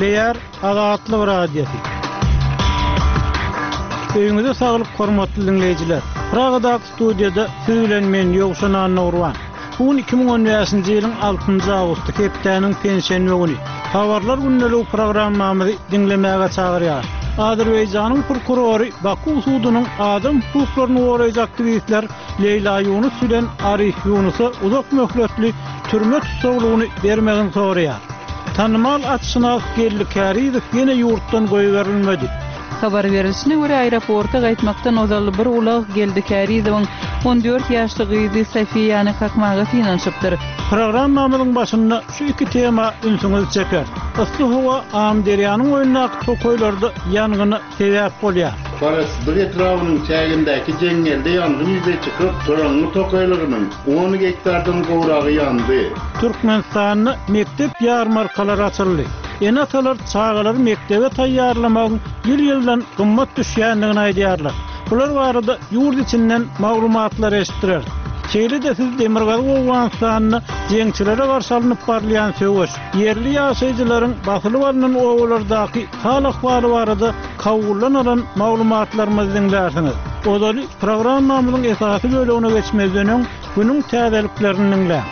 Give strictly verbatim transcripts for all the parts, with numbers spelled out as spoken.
Gepleyer Azatlyk Radiosu. Öýüňizde saglyk hormatly dinleýijiler. Pragadak studiýada söýlen men Ýogşan Nurwan. Bu iki bin on beşinji ýylyň altynjy awgusty hepdeniň pensiýa güni. Habarlar günnelik programmamy dinlemäge çagyrýar. Azerbaýjanyň prokurory Baku sudynyň adam hukuklaryny goraýjak aktivistler Leyla Yunus bilen Arif Yunus'a uzak möhletli türme tutsagyny bermegini soraýar. Tanımal atşynak Gelli Karizow ýene ýurtdan goýberilmedi. Habar berilişine göre aeroporta gaýtmaktan ozaly bir ulag Geldi Karizowyň on dört ýaşly gyzy Safiýany kakmaga finanşypdyr. Programmamyzyň başynda şu iki tema ünsüňiz çeker. Asly hawa am derýanyň oýunak tokoýlarda ýangyny sebäp bolýar. Paras bir etrawynyň çägindäki jeňgelde ýangyn ýüze çykyp töreňi tokoýlarynyň on hektardan gowragy ýandy. Türkmenistanyň mektep ýarmarkalary açyldy. Enatalar çağalar mektebe taýýarlamak ýyl-ýyldan gymmat düşýändigini aýdýarlar. Bular barada ýurt içinden maglumatlar eşitdirer. Şeýle-de siz Demirgazy Owganystanyny jeňçilere garşy alynıp barlaýan söwüş, ýerli ýaşaýjylaryň basyly baranyň owalardaky hal ahwaly barada kawullanaran maglumatlarymyzy dinlersiňiz. Odaly programmamyzyň esasy bölegine geçmezden günüň täzeliklerini dinleýär.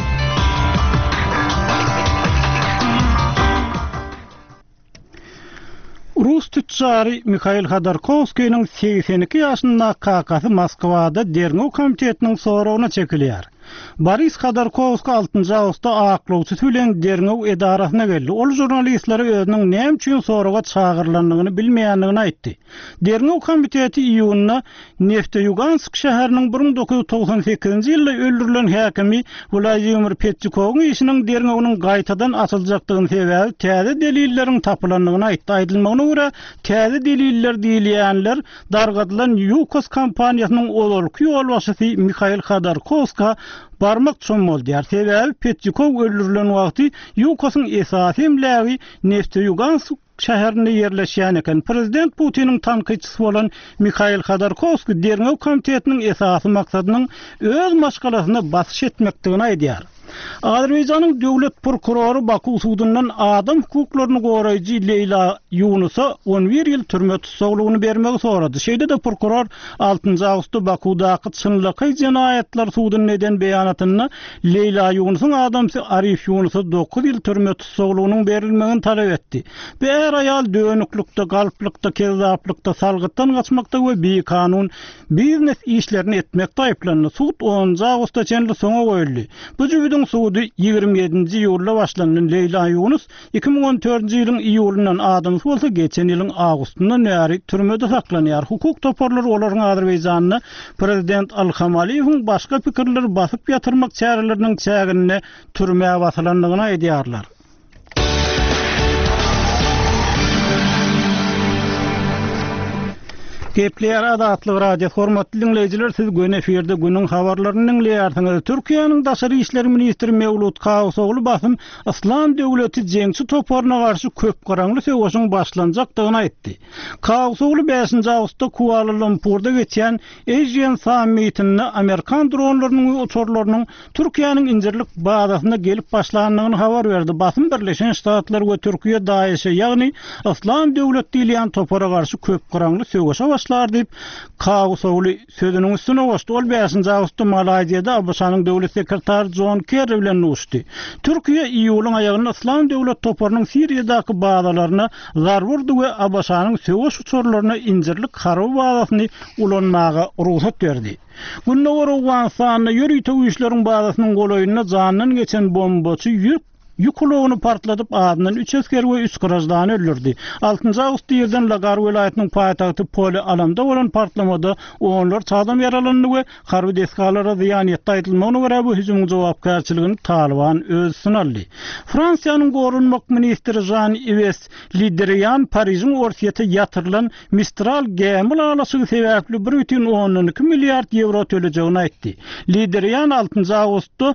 Rus tüccarı Mikhail Khodorkovsky'nin seksen iki ýaşynda kakasy Moskwada Derňow komitetining soragyna çekilýär. Boris Khodorkovsky altynjy awgustda aklawçy bilen Derňow edarasyna geldi. Ol jurnalistlere özüniň näme üçin soraga çagyrlandygyny bilmeýändigini aýtdy. Derňow komiteti iýunna Nefteýugansk şäheriniň bir bin dokuz ýuz togsan sekizinji ýylda öldürilen häkimi Vladimir Petrikowyň işiniň Derňownyň gaýtadan açyljakdygyny sebäbi täze delilleriň tapylandygyny aýtdy. Aýdylmagyna görä, täze deliller diýilýänler dargadylan Yukos kompaniýasynyň olarky ýol başçysy Mikhail Khodorkovsky barmak çömoldyar. Sebäbi Petrikov öldürilen wagty Yukosyň esasy emlägi Nefteýugansk şäherinde ýerleşýän eken. Prezident Putiniň tanqyçysy bolan Mikhail Khodorkovsky Derňow komitetiniň esasy maksadynyň öz maşgalasyna basyş etmekdigini aýdýar. Azerbaýjanyň döwlet prokurory Baku sudynyň adam hukuklaryny goraýjy Leyla Yunus'a on bir ýyl türme tutsagyny bermegi sorady. Şeýle-de prokuror altynjy awgustda Bakudaky çynlyky jenaýatlar sudynyň eden beýanatyny Leyla Yunus'un adamsy Arif Yunus'a dokuz ýyl türme tutsagynyň berilmegini talap etdi. Bäher aýal dönüklükde, galplykda, kezzaplikda, salgytdan gaçmakda we beýkanun biznes işlerini etmekde aýplandy. Sud onuncu awgustda çenli soňa goýuldy. Bu jübüdüň sudy ýigirmi ýedinji ýylda başlanýan Leyla Yunus iki bin on dördünji ýylyň iýulundan adamsy bolsa geçen ýylyň awgustyndan bäri türmede saklanýar. Hukuk toparlary olaryň Azerbaýjanyny Prezident Alhamaliýewiň başga pikirleri basyp ýatyrmak çäreleriniň çägine türmäge basylandygyny aýdýarlar. Gepleyer Azatlyk Radio hormatly dinleýijiler, siz gün eferde günüň habarlaryny dinleýärsiňiz. Türkiýanyň daşary işleri ministri Mevlut Kawusoglu basym Islam döwleti jeňçi toparyna garşy köp garaňly söwüşiň başlanjakdygyny aýtdy. Kawusoglu beşinji awgustda Kuala Lumpurda geçen Asian Summit'inde Amerikan dronlarynyň uçurlarynyň Türkiýanyň injirlik bazasyna gelip başlandygyny habar berdi. Basym Birleşen Ştatlar we Türkiýe daýyşy, ýagny Islam döwleti diýilen topara garşy köp garaňly söwüşe başlar Kawusoglu sözüniň üstüne goşdy. Ol beşinji awgustda Malaýzyada Abaşanyň döwlet sekretary John Kerry bilen uşdy. Türkiýe iýulyň aýagyny Islam döwlet toparynyň Siriýadaky bazalaryna zar wurdy we Abaşanyň söwüş uçurlaryna injirlik harby bazasyny ulanmaga ruhsat berdi. Günne Owganystanyň ýöri töwüşleriň bazasynyň golaýyna janyny geçen bombaçy ýük Yukuluğunu partlatıp adının üç asker ve üç garajdan öldürdü. altynjy awgust ýerden Lagar welaýatynyň paýtagty Poli Alamda bolan partlamada onlar çadam yaralandy we harby deskalara ziýan ýetdi. Aýdylmagyna görä bu hüjümüň jogapkärçiligini Taliban öz sınaldy. Fransiýanyň gorunmak ministri Jean-Yves Le Drian Parysyň orsiýete ýatyrylan Mistral gemil alasy sebäpli bir butun on iki milliard euro tölejeğini aýtdy. Le Drian altynjy awgustda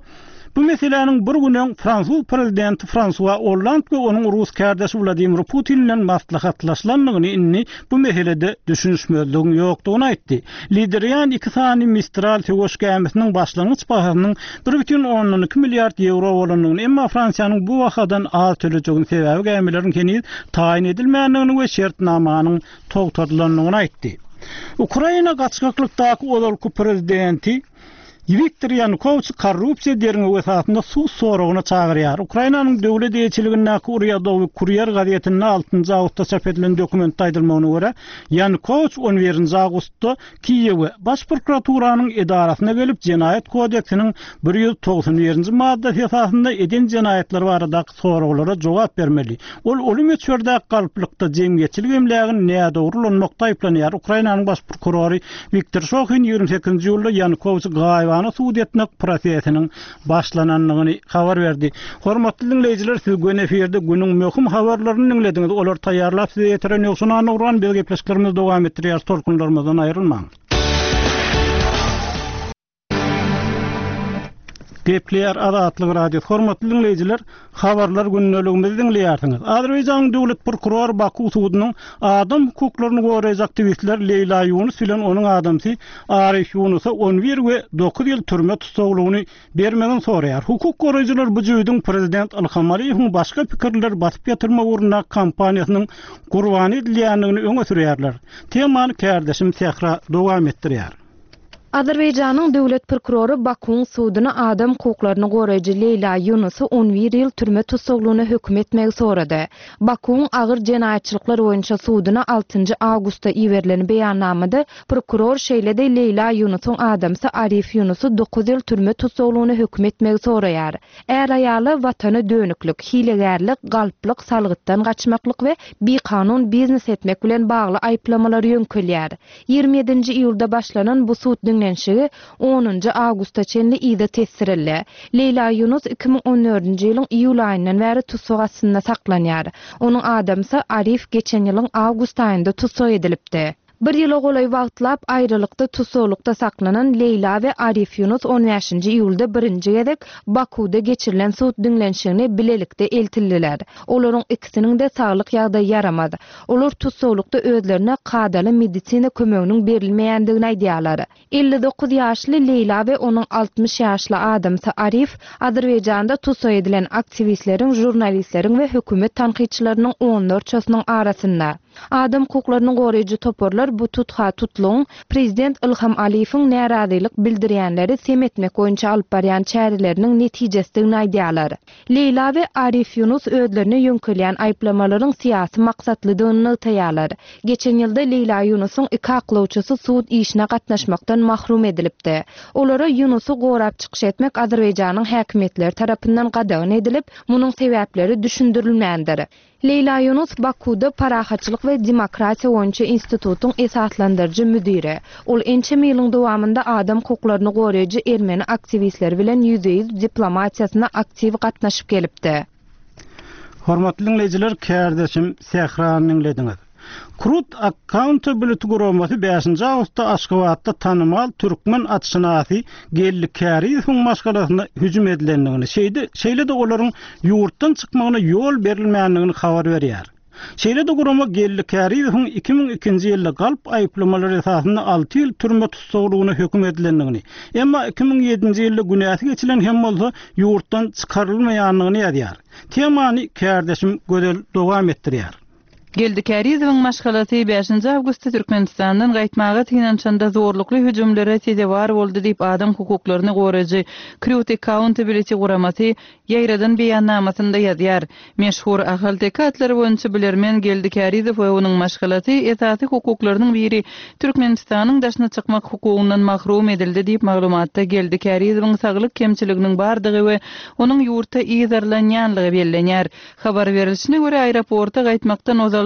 Bu meselenin bir günden Fransuz prezidenti François Hollande we onun Rus kardeşi Vladimir Putin bilen maslahatlaşlanlygyny inni bu meselede düşünüşmezligiň ýokdugyny aýtdy. Liderýan iki sany Mistral töweş gemisiniň başlangyç bahasynyň bir бүтүн ондон iki milliard euro bolanlygyny, emma Fransiýanyň bu wagtdan az tölejegiň sebebi gemileriň keniz taýin edilmänligini we şertnamanyň togtadylanlygyny aýtdy. Ukraina gaçgaklyktaki olalky prezidenti Viktor Yanukovych korrupsiýa derňegi wesatynda suw soragyna çagyrýar. Ukrainanyň döwlet eýçiligindäki Uryadowy Kuryer gazetinde altynjy awgustda çap edilen dokumentde aýdylmagyna görä, Yanukovych on birinji awgustda Kiýewe baş prokuraturanyň edarasyna gelip Jenaýat kodeksiniň bir ýüz togsan birinji maddesi esasında eden jenaýetler baradaky soraglara jogap bermeli. Ol ölüm etýärdi galplykda jemgyýetçilik emlegini näde dogrulanmakda aýplanýar. Ukrainanyň baş prokurory Viktor Shokhin ýigirme sekizinji ýylda Yanukovych gaýba suud etmek prosesinin başlananlygyny habar berdi. Hormatly dinleyijiler, siz gün eferde günüň möhüm habarlaryny dinlediňiz. Olar taýýarlap size ýetiren ýoksunan uran bir gepleşiklerimiz dowam etdirýär. Torkunlarymyzdan aýrylmaň. Gepler Adatlyk radio hormatly dinleyijiler, habarlar günneligimizi dinleýärsiňiz. Azerbaýjanyň döwlet prokurory Baku suudynyň adam hukuklaryny goraýjy aktivistler Leyla Yunus bilen onuň adamsy Arif Yunus'a on bir we dokuz ýyl türme tutsagylygyny bermegini soraýar. Hukuk goraýjylar bu jüýdüň prezident Ilham Aliýewiň başga pikirler basyp ýatyrma uruna kampaniýasynyň gurbany edilýänligini öňe sürýärler. Temany kardeşim Sehra dowam etdirýär. Azerbaýjanyň döwlet prokurory Bakuň suudyna adam hukuklaryny goraýjy Leyla Yunus'a on bir ýyl türme tutsaglygyny hökm etmegi sorady. Bakuň agyr jenaýatçylyklar boýunça suudyna altynjy awgustda iwerilen beýannamada prokuror şeýlede Leyla Yunus'un adamsy Arif Yunus'u dokuz ýyl türme tutsaglygyny hökm etmegi soraýar. Är aýaly watana dönüklik, hilegärlik, galplyk, salgytdan gaçmaklyk we bekanun biznes etmek bilen bagly aýplamalary ýönkelýär. ýygrimi ýedinji iýulda başlanan bu suud onuncu awgustda çenli ýyda tesirildi. Leyla Yunus iki ming on dördünji ýylyň iýul aýyndan bäri tutsag astyna saklanýar. Onuň adamsy Arif geçen ýylyň awgust aýynda tutsag edilipdi. Bir ýyla golay wagtlap aýrylykda tutsaglykda saklanan Leyla we Arif Yunus on beşinji iýulda birinji gezek Bakuda geçirilen suud dinlenşigini bilelikde eltildiler. Olaryň ikisiniň de saglyk ýagdaýy yaramady. Olar tutsaglykda özlerine kadaly medisina kömeginiň berilmeýändigini aýdýarlar. elli dokuz ýaşly Leyla we onuň altmış ýaşly adamsy Arif Azerbaýjanda tutsag edilen aktivistleriň, jurnalistleriň we hökümet tanqidçileriniň on dört çysynyň arasynda. Adam hukuklaryny goraýjy toporlar bu tutha tutluň prezident Ilham Aliýewiň närazylyk bildirýänleri semetmek boýunça alyp barýan çäreleriniň netijesini aýdýarlar. Leyla we Arif Yunus özlerine ýönkelýän aýplamalaryň syýasy maksatlydygyny taýýarlar. Geçen ýylda Leyla Yunusyň iki aklawçysy suud işine gatnaşmakdan mahrum edilipdi. Olara Yunusy gorap çykyş etmek Azerbaýjanyň häkimetleri tarapyndan gadagyn edilip, munyň sebäpleri düşündirilmändir. Leyla Yunus Bakuda Parahaçylyk we Demokratiýa boýunça institutyň esaslandyrjy müdiri. Ol ençe ýylyň dowamında adam hukuklaryny goraýjy ermeni aktivistler bilen ýüzde yüz diplomatiýasyna aktiv gatnaşyp gelipdi. Hormatly dinleyijiler, kardeşim Sehranyň dinlediňiz. Krut Accountability Guramaty beşinji awgustda Aşgabatda tanymal türkmen atşynasy Gelli Käriyewň maşgalasyna hüjüm edilendigini, şeýde şeýle de olaryň ýurtdan çykmagyna ýol berilmänligini habar berýär. Şeýle de gurama Gelli Käriyewň iki ming ikinji ýylda galp aýplamalary esasynda alty ýyl türme tutsaglygyna hökm edilendigini, emma iki ming ýedinji ýylda günäsi geçilen hem bolsa ýurtdan çykarylmaýanlygyny ýazýar. Temany kardeşim gözel dowam etdirýär. Geldi Käriyewň maşgalaty beşinji awgustda Türkmenistandan gaýtmaga tiňançanda zorlukly hüjümlere tedewar boldy diýip adam hukuklaryny goraýjy Krut Accountability Guramaty ýaýradan beýannamasynda ýazýar. Meşhur ahal tekatlary boýunça bilermen Geldi Käriyewň we onuň maşgalaty esasy hukuklarynyň biri Türkmenistanyň daşyna çykmak hukugundan mahrum edildi diýip maglumatda Geldi Käriyewň saglyk kemçiliginiň bardygy we onuň ýurtda ýyzarlanýanlygy bellenýär. Habar berilişine görä aeroporta gaýtmakdan ozal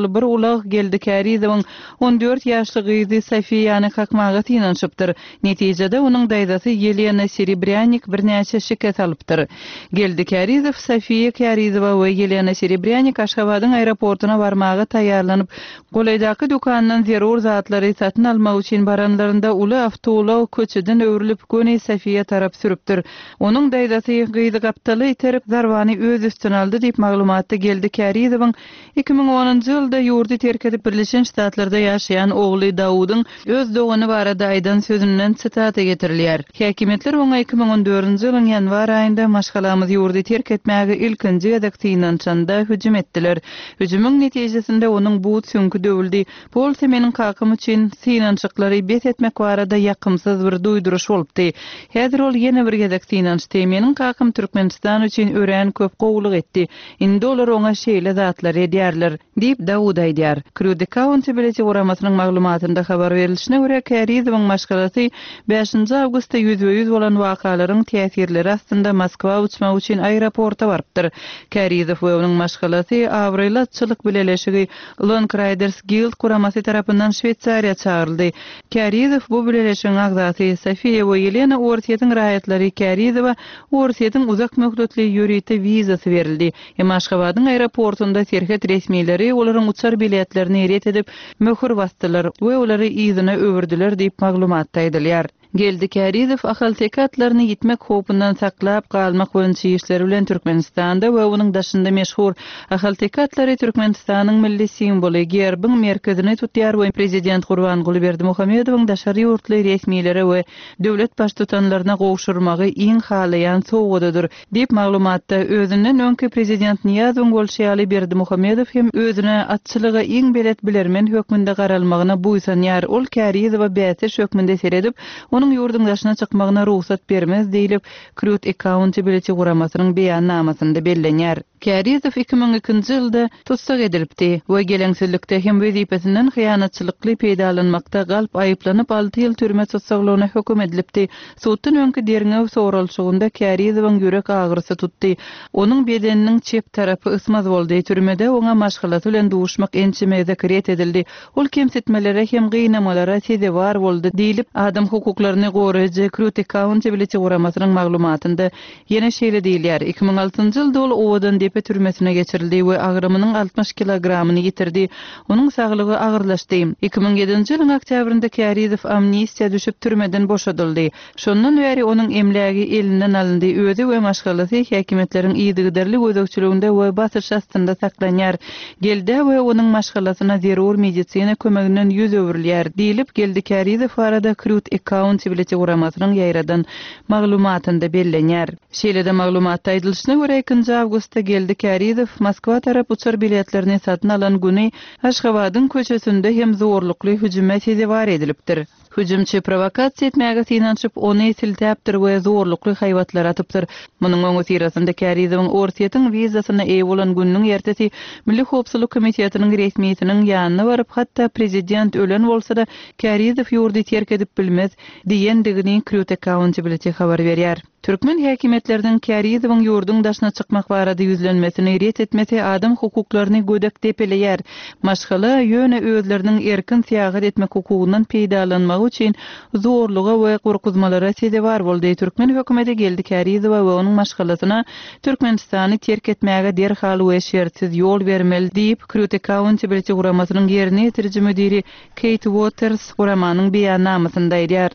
ýaly bir ulag geldi Karizowyň on dört ýaşly gyzy Sofiýany kakmaga tynanşypdyr. Netijede onuň daýdasy Yelena Serebryanik birnäçe şiket alypdyr. Geldi Karizow Sofiýa Karizowa we Yelena Serebryanik Aşgabatyň aeroportuna barmaga taýýarlanyp, golaýdaky dukanyň zerur zatlary satyn almak üçin baranlarynda uly awtoulaw köçeden öwrülip göni Sofiýa tarap sürüpdir. Onuň daýdasy gyzy gaptaly iterip zarwany öz üstüne aldy diýip maglumatda geldi Karizowyň iki ming onunçy ýylda ýurdy terk edip Birleşen Ştatlarda ýaşaýan ogly Dawudyň öz dogany barada aýdan sözünden sitata getirilýär. Häkimetler oňa iki ming on dördünçi ýylyň ýanwar aýynda maşgalamyz ýurdy terk etmäge ilkinji ýadak tynançanda hüjüm etdiler. Hüjümüň netijesinde onuň bu süňkü döwüldi. Bol semeniň kakamy üçin tynançyklary bet etmek barada ýakymsyz bir duýduruş bolupdy. Häzir ol ýene bir ýadak tynançdy. Meniň kakym Türkmenistan üçin örän köp gowluk etdi. Indi olar oňa şeýle zatlar edýärler, diýip Dawud aýdýar. Krudi County Belediýe Guramasynyň maglumatynda habar berilişine görä Karizowyň maşgalaty beşinji awgustda ýüzde ýüz bolan wakalaryň täsirleri astynda Moskwa uçmak üçin aeroporta barypdyr. Karizow we onuň maşgalaty Avrelyatçylyk bileleşigi Long Riders Guild Guramasy tarapyndan Şweýçariýa çağryldy. Karizow bu bileleşigiň agzasy Sofiýa we Yelena Ortiýetiň raýatlary Karizowa Ortiýetiň uzak möhletli ýörüýte wizasy berildi. Hem Aşgabatyň aeroportunda terhet resmiýetleri olaryň uçar biletlerini ret edip möhür basdylar we olary ýzyna öwürdiler diýip maglumatda aýdylýar. Geldi Karizow ahal tekatlaryny gitmek hopundan saklap galmak boýunça işleri bilen Türkmenistanda we onuň daşynda meşhur ahal tekatlary Türkmenistanyň milli simboly gerbiň merkezine tutýar we prezident Gurbanguly Berdimuhammedowyň daşary ýurtly resmiýetleri we döwlet baştutanlaryna gowşurmagy iň halaýan sowgadyr diýip maglumatda özünden öňki prezident Niýazowyň bolşaýaly Berdimuhammedow hem özüne atçylyga iň belet bilermen hökmünde garalmagyna buýsanýar. Ol Karizowa bätiş hökmünde seredip onuň ýurdun daşyna çykmagyna ruhsat bermez diýilip Krudi County Belediýe Guramasynyň beýannamasynda bellenýär. Karizow iki ming ikinci ýylda tutsak edilipdi we geleňsizlikde hem wezipesinden hyýanatçylykly peýdalanmakda galp aýyplanyp alty ýyl türme tutsaklygyna höküm edilipdi. Suwtdan öňki derňew soralşygynda Karizowyň ýürek agyrysy tutdy. Onuň bedeniniň çep tarapy ysmaz boldy. Türmede oňa maşgalaty bilen duşmak ençimede kiret edildi. Ol kemsitmelere hem gynamalara sezewar boldy diýilip adam hukuklaryny goraýjy Krudi County Belediýe Guramasynyň maglumatynda ýene şeýle diýilýär. iki ming altynçy ýylda ol owadan depe türmesine geçirildi we agrymynyň altmış kilogramy ýitirdi. Onuň saglygy agyrlaşdy. iki ming ýedinçi ýylyň oktýabrynda Karizow amnistiýa düşüp türmeden boşadyldy. Şondan beri onuň emlägi elinden alındy. Özü we maşgalaty häkimetleriň ýygyderli gözegçiliginde we basyş astynda saklanýar. Geldi we onuň maşgalatyna zerur medisina kömeginden ýüz öwürlýär diýilip geldi Karizow arada Krudi County Belediýe Guramasynyň ýaýradan maglumatynda bellenýär. Şeýle-de maglumatda aýdylyşyna görä ikinji awgustda geldi Karizow Moskwa tarap uçar biletlerini satyn alan güni Aşgabatyň köçesinde hem zorlukly hüjüme sezewar edilipdir. Hüjümçi provokasiýa etmäge tynanşyp ony siltäpdir we zorlukly haýwatlar atypdyr. Munyň öňü sirasynda Karizowyň Ortiýetiň wizasyna eýe bolan günniň ertesi Milli Howpsuzlyk Komitetining resmiýetiniň ýanyna baryp hatda prezident ölen bolsa-da Karizow ýurdy terk edip bilmez diýendigini Krudi County Belediýe habar berýär. Türkmen häkimetleriniň Karizowyň ýurdun daşyna çykmak barada ýüzlenmesini ret etmesi adam hukuklaryny gödek depeleýär. Maşgala ýöne özleriniň erkin siýagat etmek hukugundan peýdalanmagy üçin zorluga we gorkuzmalara sezewar boldy. Türkmen hökümeti geldi Karizowa we onuň maşgalasyna Türkmenistany terk etmäge derhal we şertsiz ýol bermeli diýip Krudi County Belediýe Guramasynyň ýerine ýetiriji müdiri Kate Waters Guramanyň beýannamasynda aýdýar.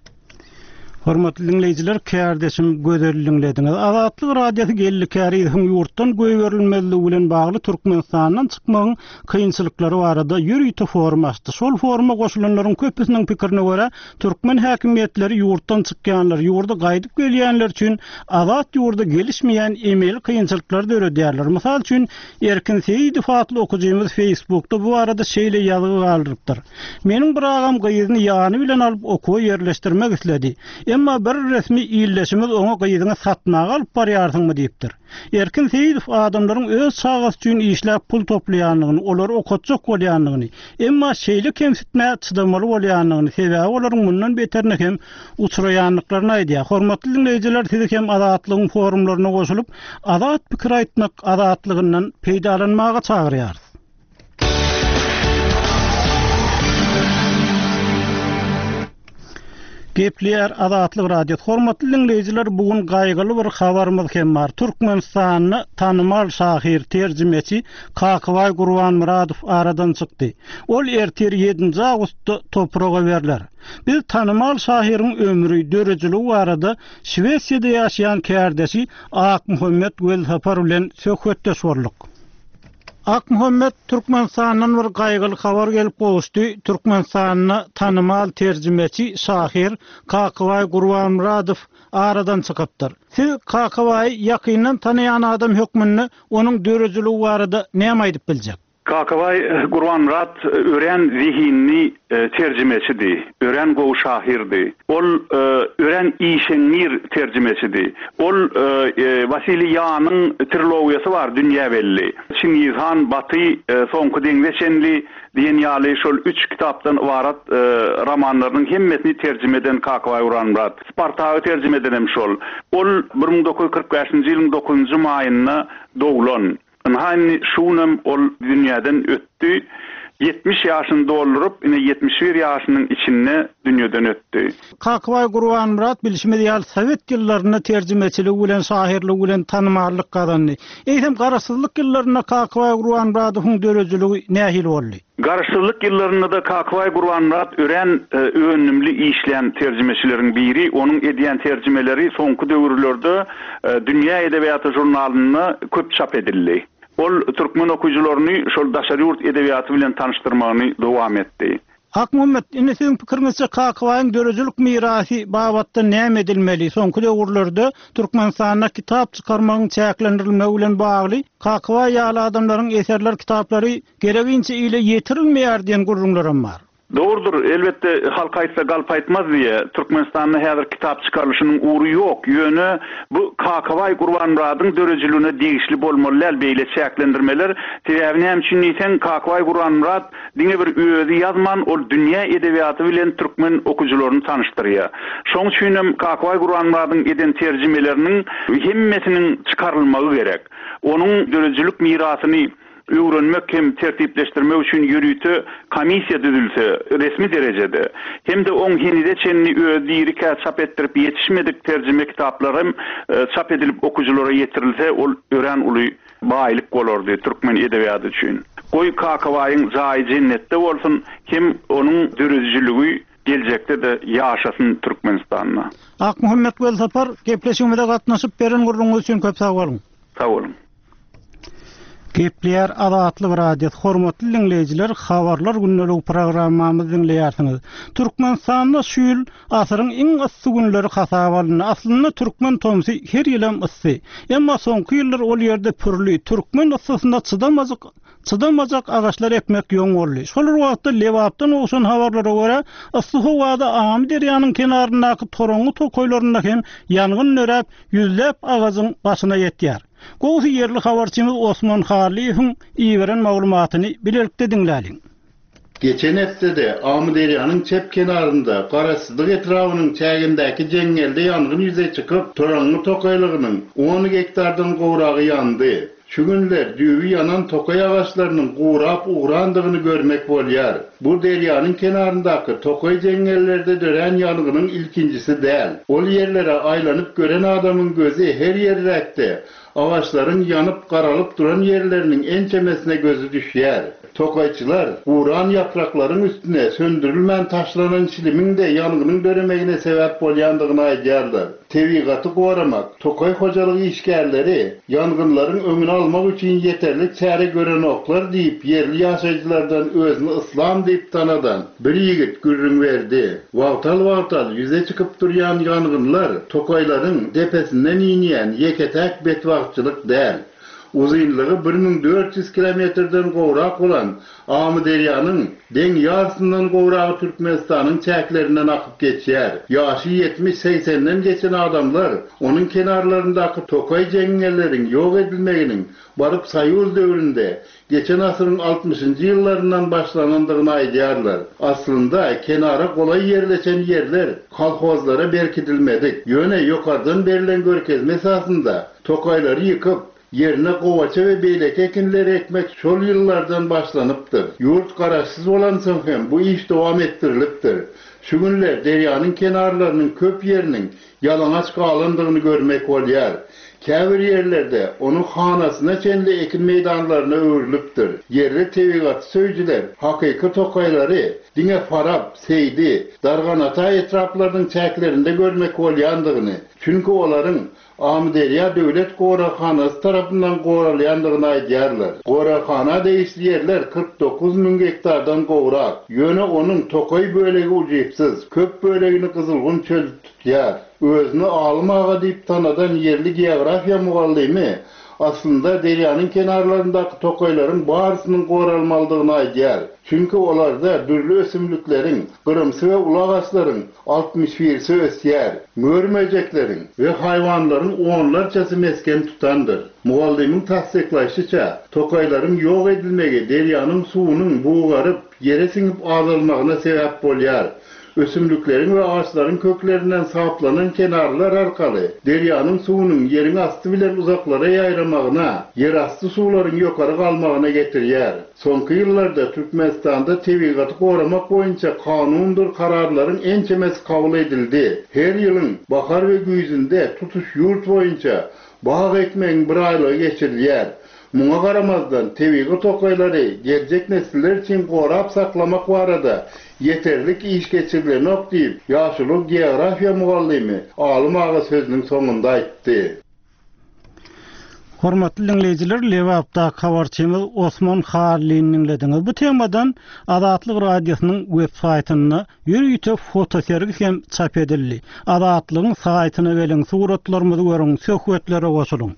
Hormatly dinleyijiler, kärdeşim gözelliňlediňiz. Azatlyk radiosu geldi Karizowyň ýurtdan göýberilmezligi bilen bagly Türkmenistanyň çykmagyň kynçylyklary barada ýürüýte forum açdy. Şol foruma goşulanlaryň köpüsiniň pikirini görä, türkmen häkimetleri ýurtdan çykýanlar, ýurda gaýdyp gelýänler üçin azat ýurda gelişmeýän emel kynçylyklar döredýärler. Mysal üçin Erkin Seyidi fatly okujymyz Facebookda bu arada şeýle ýazygy galdyrypdyr. Meniň bir agam gyýyzyny ýany bilen alyp okuw ýerleşdirmek isledi. Emma bir resmi ýyllaşymyz oňa gyýyzyny satmaga alyp barýarsyňmy diýipdir. Erkin Seyidow adamlaryň öz sagasy üçin işläp pul toplaýanlygyny, olary okutjak bolýanlygyny, emma şeýle kemsitme çydamaly bolýanlygyny, sebäbi olaryň mundan beterine hem uçuraýanlyklaryny aýdýar. Hormatly dinleyijiler, siz hem azatlygyň forumlaryna goşulyp, azat pikir aýtmak azatlygynyň peýdalanmagy çagyrýar. Gepleýär Azatlyk radio hormatly dinleýijiler, bugun gaýgyly bir habarymyz hem bar. Türkmenistanyny tanymal şahyr, terjimeçi Kakybay Gurbanmuradow aradan çykdy. Ol ertir ýedinji awgustda topraga berilýär. Biz tanymal şahyryň ömrü, dörejiligi barada Şwesiýada ýaşaýan kärdesi Ak Muhammed Welhapar bilen söhbetdeş boldyk. Ak Muhammed Türkmenistanyň bir gaýgyly habar gelip boluşdy. Türkmenistanyny tanymal terjimeçi şahyr Kakybay Gurbanmuradow aradan çykypdyr. Siz Kakybaý ýakynyň tanıyan adam hökmünde onuň dörejiligi barada näme aýdyp biljek? Kakybay Gurbanmurad ören zihinni e, terjimeçidi, ören gow şahirdi. Ol e, ören işenmir terjimeçidi. Ol e, e, Vasili Ýanyň trilogiýasy bar, dünýä belli. Çingiz Han, Baty, e, soňky deňzeçenli diýen ýaly şol üç kitapdan ibarat e, romanlarynyň hemmesini terjime eden Kakybay Gurbanmurad. Spartagy terjime eden şol. Ol bir ming dokuz yüz kırk beşinji ýylyň dokuzunjy maýyna doglan. Hani şunam ol dünýäden ötdi. yetmiş ýaşynda olurup, ine yetmiş bir ýaşynyň içinde dünýeden ötdi. Kakybay Gurbanmurad bilişmedi ýaly Sowet ýyllaryna terjimeçiligi bilen, şahirligi bilen tanymallyk kazandy. Eýsem garaşsyzlyk ýyllaryna Kakybay Gurbanmuradowyň dörejiligi nähil boldy? Garaşsyzlyk ýyllaryna da Kakybay Gurbanmurad ören e, öňümli işleyen terjimeçileriň biri. Onuň edýän terjimeleri soňky döwürlerde e, Dünýä Edebiýaty jurnalyna köp çap edildi. Ol türkmen okuyucularını şol daşary ýurt edebiýaty bilen tanıştyrmagyny dowam etdi. Ak Muhammed, ine siziň pikiriňizçe Kakybaýyň dörejilik mirasy babatda näme edilmeli? Soňky döwürlerde Türkmenistanda kitap çykarmagyň çäklendirilmegi bilen bagly Kakybay ýaly adamlaryň eserler kitaplary gereginçe ile ýetirilmeýär diýen gurrunlarym bar. Doğrudur, elbette halk aýtsa galp aýtmaz diye. Türkmenistanda häzir kitap çykarylşynyň uğru yok. Ýöne bu Kakybay Gurbanmuradyň dörejiligine degişli bolmaly beýle çäklendirmeler. Sebäbi näme üçin diýsen, Kakybay Gurbanmurad diňe bir özi ýazman, ol dünýä edebiýaty bilen türkmen okujularyny tanıştyrýar. Şoň üçin Kakybay Gurbanmuradyň eden terjimeleriniň hemmesiniň çykarylmagy gerek. Onuň dörejilik mirasyny öwrenmek hem tertipleşdirmek üçin ýürüýte komissiýa düzülse resmi derejede hem de oň hinide çenli öýdiri çap etdirip ýetişmedik terjime kitaplarym e, çap edilip okujylara ýetirilse ol ören uly baýlyk bolardy türkmen edebiýaty üçin. Goý Kakybaiň jaý jennetde bolsun, hem onuň dörejiligi geljekde de ýaşasyn Türkmenistanda. Ak Muhammed Welhapar gepleşigimizde gatnaşyp beren gurrunňyz üçin köp sag bolun. Sag bolun. Gepleýär Azatlyk radio hormatly dinleýijiler, habarlar günnelik programmamyzy dinleýärsiňiz. Türkmenistanda şu ýyl asyryň iň ysy günleri hasap alındy. Aslynda türkmen tomsy her ýylym ysy. Emma soňky ýyllar ol ýerde pürli türkmen ysysynda çydamajak çydamajak agaçlar ekmek ýoň boldy. Şol wagtda lewapdan oşan habarlara görä, ysy howada Amy derýanyň kenaryndaky toraňy tokoýlarynda hem ýangyn nörep ýüzlep agazyň başyna ýetýär. Gowy ýerli habarçymyz Osman Haliýewiň iýeren maglumatyny bilelikde dinläliň. Geçen hepsede Amy derýanyň çep kenarynda garaşsyzlyk etrawynyň çägindäki jeňgelde ýangyn ýüze çykyp, toraňy tokoýlygynyň on hektardan gowragy ýandy. Şu günler düýbi yanan tokay ağaçlarının guğrap uğrandygyny görmek bolýar. Bu derýanyň kenaryndaky tokay jeňgellerde dören ýangynyn ilkincisi däl. Ol ýerlere aýlanyp gören adamyň gözi her ýerrekde. Ağaçların yanıp karalıp duran yerlerinin en çemesine gözü düşýär. Tokayçılar uğran yaprakların üstüne söndürülmän taşlanan çilimin de yangının döremegine sebep bolýandygyny aýdýarlar. Tebigaty goramak, tokay hojalygy işgärleri yangınların öňüni almak üçin yeterli çäre gören oklar diýip yerli ýaşaýjylardan özüni islam diýip tanadan bir ýigit gürrüň berdi. Wagtal-wagtal ýüze çykyp durýan yangınlar tokaylaryň depesinden ýynýän ýeketek betwagçylyk däl. Uzunlygy bir ming dört yüz kilometrden gowrak bolan Amy derýanyň deň ýarysyndan gowragy Türkmenistanyň çäklerinden akyp geçýär. Ýaşy yetmiş seksenden geçen adamlar onuň kenarlaryndaky tokay jeňgelleriň ýok edilmeginiň baryp Saýuz döwründe geçen asyryň altmışynjy ýyllaryndan başlanandygyny aýdýarlar. Aslynda kenara golay ýerleşen ýerler kolhozlara berkitilmedik. Ýöne ýokardan berilen görkezme esasında tokaylary ýykyp yerine kovaça ve beylek ekinleri ekmek şol yıllardan başlanıptır. Yurt garaşsız olan hem bu iş devam ettiriliptir. Şu günler deryanın kenarlarının köp yerinin yalanaç kalandygyny görmek bolýar. Käbir yerlerde onun hanasına çenli ekin meydanlarına öwürlüpdir. Yerli tebigat söýjiler, hakyky tokaylary, diňe farap, seydi, darganata etraplarının çäklerinde görmek bolýandygyny, çünkü olaryň Amderiya Döwlet Gorahanasy tarapyndan goralyandygyny aýdýarlar. Gorahana deýişli yerler kırk dokuz min hektardan gowrak. Ýöne onun tokay bölegi ujypsyz, köp bölegini kızılgın çöl tutýar. Özüni almaga diýip tanadan yerli geografiya mugallimy aslında deryanın kenarlarındaki tokayların barısının goralmalydygyny aýdýar. Çünkü olarda dürlü ösümlüklerin, gyrymsy we ulagaçlaryň altmış birsi ösýär. Mörmejeklerin we hayvanlaryň onlarçasy mesken tutandyr. Mugallymyň tasdiklaýşyça, tokaylaryň ýok edilmegi deryanın suwunyň buğaryp yere siňip azalmagyna sebäp bolýar. Ösümlüklerin ve ağaçların köklerinden saplanan kenarlar arkaly deryanın suwunyň yerin asty bilen uzaklara ýaýramagına, yer asty suwlaryň ýokary galmagyna getirýär. Soňky ýyllarda Türkmenistanda tebigaty goramak boýunça kanundur kararlaryň ençemesi kabul edildi. Her ýylyň bahar we güýzünde tutuş ýurt boýunça bag ekmegiň bir aýlygy geçirilýär. Muňa garamazdan tebigat tokaylary geljek nesiller üçin gorap saklamak barada yeterlik iş geçirilenok diýip ýaşulyk geografiya mugallimy Alym aga sözüniň soňunda aýtdy. Hormatly dinleýijiler, Lewapda habarçymyz Osman Harlyny dinlediňiz. Bu temadan Adatlyk radiosynyň web saýtyna ýürüýte fotosergis hem çap edildi. Adatlygyň saýtyna gelen suratlarymyzy görüň, söhbetlere goşulyň.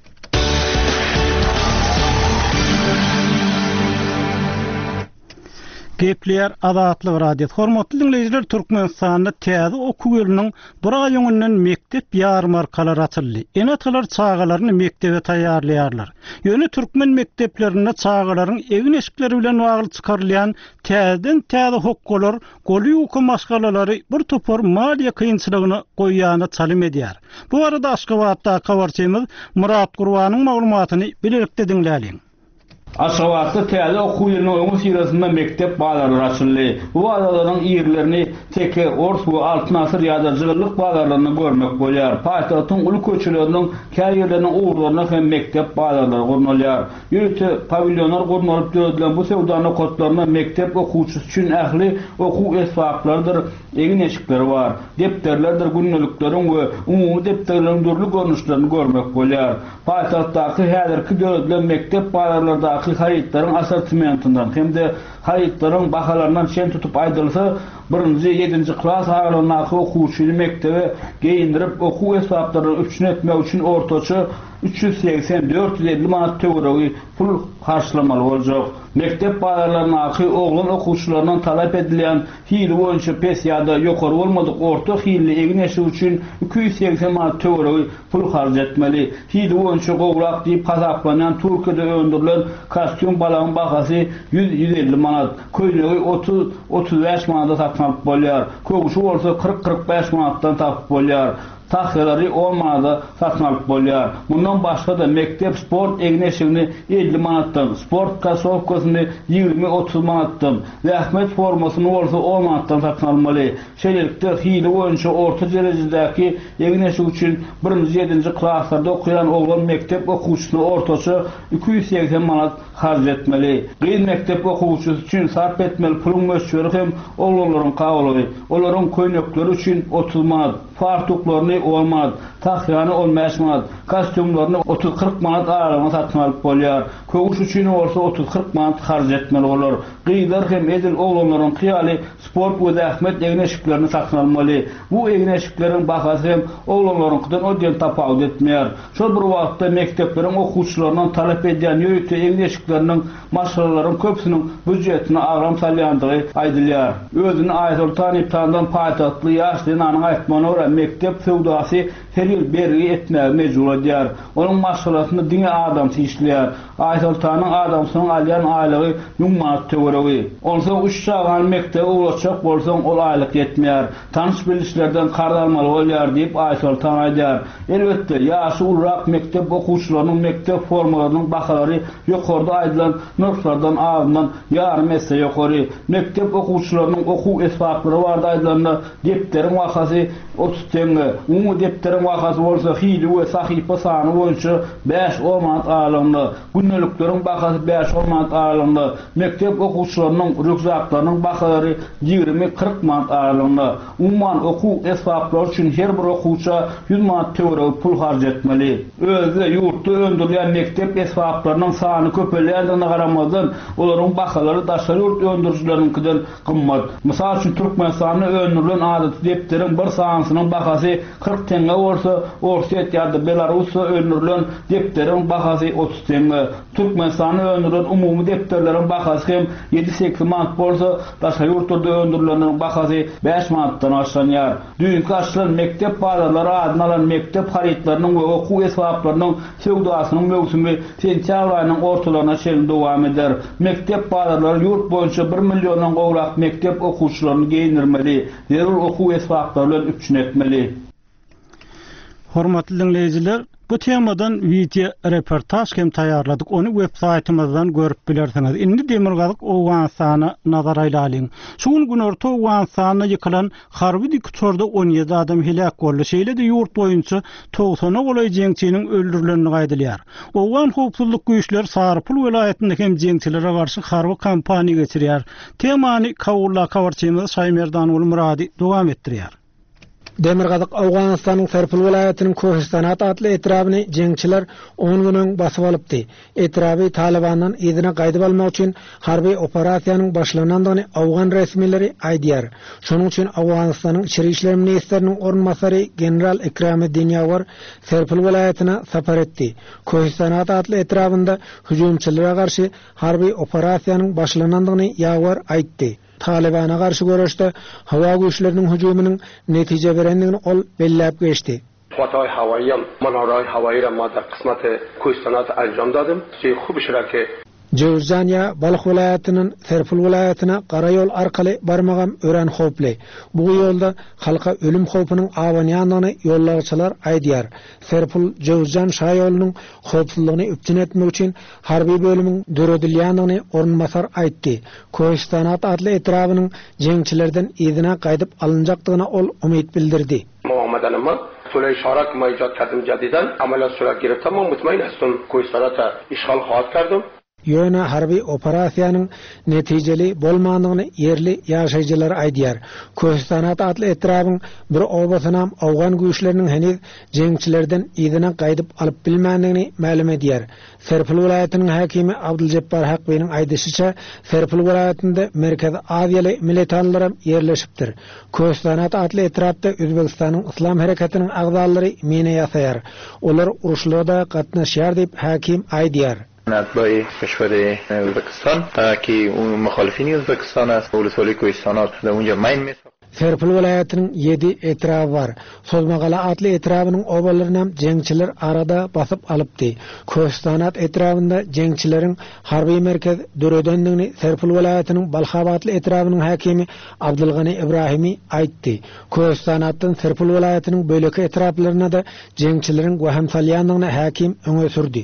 Gepler Adatlyk radio. Hormatly dinleýijiler, Türkmenistanda täze okuw ýylynyň bir aý öňünden mektep ýarmarkalary açyldy. Enatlar çağalaryny mektebe taýýarlaýarlar. Ýöne türkmen mekteplerinde çağalaryň egin eşikleri bilen wagyl çykarylýan täzeden täze hokkolar, goly okuw maşgalary bir topar maliýe kynçylygyny goýýany çalym edýär. Bu arada Aşgabatda habarçymyz Murat Gurbanyň maglumatyny bilerekde dinläliň. Aşgabatda täze okuw ýylynyň öňü sirasynda mektep baýlary açyldy. Bu baýlaryň ýerlerini teke ors we altyn asyr ýazarçylyk baýlaryny görmek bolýar. Paýtagtyň uly köçeleriniň käýerleriniň uğurlaryna hem mektep baýlary gurnalýar. Ýöne pavilýonlar gurnalyp döwedilen bu sewdany kotlaryna mektep okuwçysy üçin ähli okuw esbaplardyr, egin eşikleri bar, depterlerdir, günneliklerin we umumy depterleriň dürli görnüşlerini görmek bolýar. Paýtagtdaky häzirki döwedilen mektep baýlarlarda haýytlaryň assortimentindan hem-de haýytlaryň bahalaryndan şen tutup aýdylsa, birinji ýedinji klas aralygyna okuwçyny mektebe geyindirip okuw esbaplaryny üçin etmek üçin ortaça üç yüz seksen dört yüz elli manat töweregi pul karşılamaly boljak. Mektep baýlaryna aky oglan okuwçylaryndan talap edilen hili boýunça pes ýa-da ýokary bolmadyk orta hili egin eşi üçin iki yüz seksen manat töweregi pul harç etmeli. Hili boýunça gowrak diýip hasaplanan Türkiýede öndürilen kostyum balagyň bahasy yüz yüz elli manat, köýnegi otuz otuz beş manata satmalyk bolýar. Kögüşi bolsa kırk kırk beş manatdan tapyp bolýar. Tahyýalary on manada satmalyk bolýar. Bundan başga da mektep sport egin eşigini elli manatdan, sport kasowkasyny ýygrimi otuz manatdan, rahmet formasyny bolsa on manatdan satmaly. Şeýlelikde hili boýunça orta derejedäki egin eşig üçin birinji ýedinji klaslarda okuyan oglan mektep okuwçysyna ortaça iki yüz seksen manat harç etmeli. Gyn mektep okuwçysy üçin sarp etmeli puluň möçberi hem oglanlaryň kabaly. Olaryň köýnekleri üçin otuz manat, fartuklaryny on manat, tahyýany on beş manat, kostyumlaryny otuz kırk manat aralygyna satmalyk bolýar. Kögüş üçin bolsa otuz kırk manat harç etmeli bolar. Gyýlar hem edil oglanlaryň kyýaly sport we rahmet egin eşiklerini satmaly. Bu egin eşikleriň bahasy hem oglanlaryňkydan ödýän tapawut etmeýär. Şol bir wagtda mektepleriň okuwçylaryndan talap edýän ýöýte egin eşikleriniň maşgalalaryň köpsiniň büdjetine agram salýandygy aýdylýar. Özüni Aýdul Tanyp tandan paýtagtly ýaşly nanyň aýtmagyna görä mektep sewdasy her ýyl bergi etmäge mejbur edýär. Onuň maşgalatyny diňe adam işleýär. Aýsaltanyň adamsyň alýan aýlygy ýummat töweregi. Onsa uşşagan mektebe ulaşak bolsaň ol aýlyk ýetmeýär. Tanış bilişlerden kardalmaly bolýar diýip Aýsaltan aýdýar. Elbetde ýaşy ulrak mektep okuwçylarynyň mektep formalarynyň bahalary ýokarda aýdylan nörslardan ağından ýarym esse ýokary. Mektep okuwçylarynyň okuw esbaplary barda aýdylan depteriň wagty otuz teňe, umumy depteriň wagty bolsa hili we sahypa sany boýunça beş on manat alyndy. Günnelikleriň bahaty beş on manat alyndy. Mektep okuwçylarynyň rüksaklarynyň bahalary ýigirmi kırk manat alyndy. Umman okuw esbaplary üçin her bir okuwça yüz manat töwereg pul harjatmaly. Özü ýurtda öndürilen mektep esbaplarynyň sany köpelýärdigine garamazdan olaryň bahalary daşary ýurt öndürjülerininkinden gymmat. Mysal üçin Türkmenistanyň öndürilen adaty depteriň bir sanysynyň bahasy kırk teňe bolsa, Orset ýa-da Belarusda öndürilen depteriň bahasy otuz teňe. Türkmenistanyň öndürilen umumy depterleriň bahasy hem ýedi seksen manat bolsa, daşary ýurtlarda öndürilenleriň bahasy beş manatdan aşanýar. Düýünki açylan mektep bazarlary adyny alan mektep haritlarynyň we okuw esbaplarynyň sewdasynyň mövsümi sentýabr aýynyň ortalaryna çekin dowam eder. Mektep bazarlary ýurt boýunça bir milliondan gowrak mektep okuwçylaryny geýindirmeli, zerur okuw esbaplary bilen üçnetmeli. Hormatly dinleyijiler, bu temadan video reportaj hem taýýarladyk. Onu web saytymyzdan görüp bilersiňiz. Indi Demirgazyk Owgansany nazara alyň. Şu gün orta Owgansany ýykylan harby diktorda on ýedi adam helak boldy. Şeýle-de ýurt boýunça togsana golay jeňçiniň öldürilenini gaýdylýar. Owgan howpsuzlyk güýçleri Sarpul welaýatynda hem jeňçilere garşy harby kampaniýa geçirýär. Temany Kawulla kawarçymyz Şaýmerdan ul Murady dowam etdirýär. Demirgazyk Awganystanyň Serpil welaýatynyň Kohistanat adly etrabyny jeňçiler on günden basyp alypdy. Etraby Talibandan ýerine gaýdyp almak üçin harby operasiýanyň başlanandygyny Awgan resmileri aýdýar. Şonuň üçin Awganystanyň Içeri işler ministriniň ornmasary general Ekramiddin Ýawar Serpil welaýatyna sapar etdi. Kohistanat adly etrabynda hüjümçilere garşy harby operasiýanyň başlanandygyny Ýawar aýtdy. Talibana garşy görüşde hawa güýçleriniň hüjüminiň netije berendigini ol belläp geçdi. Hatay havayım, Manaray havayı ramada kısmeti Kohistanat anjam dadım. Şey خوب şirake Jewzanya Balyk welaýatynyň Serpil welaýatyna gara ýol arkaly barmagam ören howply. Bu ýolda halka ölüm howpynyň awanýandygyny ýollarçylar aýdýar. Serpil Jewzan şaýolunyň howpsuzlygyny üpçün etmek üçin harby bölümiň döredilýändigini ornmasar aýtdy. Kohistanat adly etrabynyň jeňçilerden ýedine gaýdyp alınjakdygyna ol umyt bildirdi. Muhammedanma Sulay şarak ma ijad kardım jadiden ameliyat surat giriptam ama mutmain hastım Kohistanata işgal xaat kardım. Ýöne harby operasiýanyň netijeli bolmandygyny yerli ýaşaýjylar aýdýar. Kohistanat adly etrabyň bir obasynam Awgan güýçleriniň heniz jeňçilerden ýedine gaýdyp alyp bilmändigini ma'lum edýär. Serpil welaýatynyň hakimi Abduljabbor Hakbeýniň aýdysynça Serpil welaýatynda Merkez Aziýaly militanlary ýerleşipdir. Kohistanat adly etrapda Özbegistanyň Islam hareketyniň agzalary mine ýasaýar. Olar uruşlarda gatnaşýar diýip hakim aýdýar. اتباع کشور ازبکستان که اون مخالفین ازبکستان است ولسوالی کوهستانات در اونجا مین می Serpil welaýatynyň ýedi etrabı var. Sozmagala adly etrabynyň obalaryna jeňçiler arada basyp alypdy. Kohistanat etrabynda jeňçileriň harby merkez döredendigini Serpil welaýatynyň Balxab adly etrabynyň hakimi Abdulgany Ibrahimi aýtdy. Kohistanatdan Serpil welaýatynyň böleki etraplaryna da jeňçileriň waham salýandygyny hakim öňe sürdi.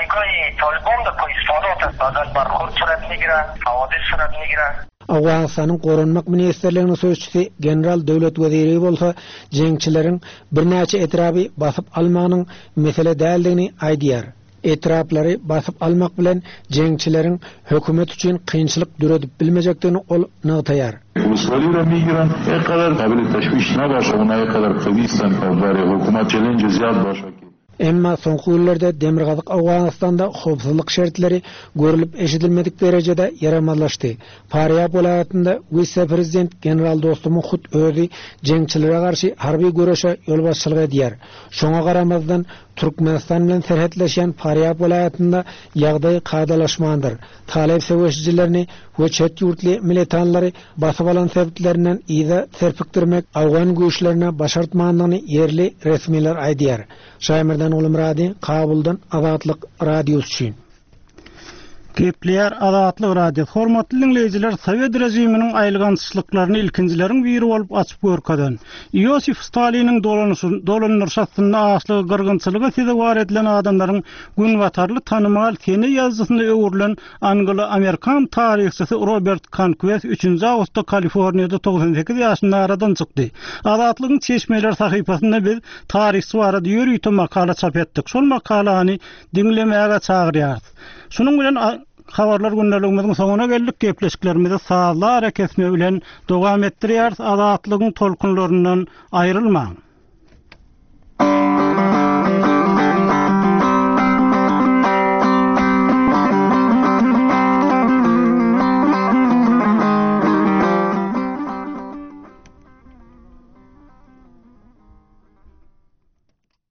Taliban da Kohistanat bazen barxord surat migre, hawadis surat migre. Awganystanyň Gorunmak ministrliginiň sözçüsi general döwlet weziri bolsa, jeňçileriň bir näçe etraby basyp almagynyň mesele däldigini aýdýar. Etraplary basyp almak bilen jeňçileriň hökümet üçin kynçylyk düredip bilmejekdigini ol nagtaýar. ولسوالی میگیرن اینقدر قابل تشویش نباشه اونها اینقدر قوی هستن که برای حکومت چالش زیاد باشه. Emma soňky ýyllarda Demirgazyk Awganystanda howpsuzlyk şertleri görülip eşidilmedik derejede yaramazlaşdy. Faryab welaýatynda vice-prezident general dostum Hut özi jeňçilere garşy harby göreşe ýol başçylyk edýär. Şoňa garamazdan Türkmenistan bilen serhetleşen Faryab welaýatynda ýagdaý kadalaşmandyr. Talep seweşjilerini we çet ýurtly militanlary basyp alan sebäplerinden ýa serpikdirmek Awgan güýçlerine başartmandygyny ýerli resmiler aýdýar. Şaýmyrdan Ulumrady, Kabuldan Azatlyk radiosu üçin. Kepler Azatlyk radio. Hormatly dinleýijiler, Sowet rejiminiň aýlyganyşlyklaryny ilkinjilerin biri bolup açyp görkezden. Iosif Staliniň dolanýarşatyna aşlygy gyrgynçylyga sebäp bar edilen adamlaryň günwatarly tanymal seni ýazgysynda öwürlen Anglo Amerikan taryhçysy Robert Conquest üçinji awgustda Kaliforniýada doksan sekiz ýaşynda aradan çykdy. Azatlygyň çeşmeler sahypasynda biz taryhçy barada ýörüýte makala çap etdik. Şol makalany dinlemäge çagyrýarys. Şunun bilen habarlar günlerligimiziň soňuna geldik. Gepleşiklerimizi sağlar kesme bilen dowam etdirýär. Azatlygyň tolkunlaryndan aýrylmaň.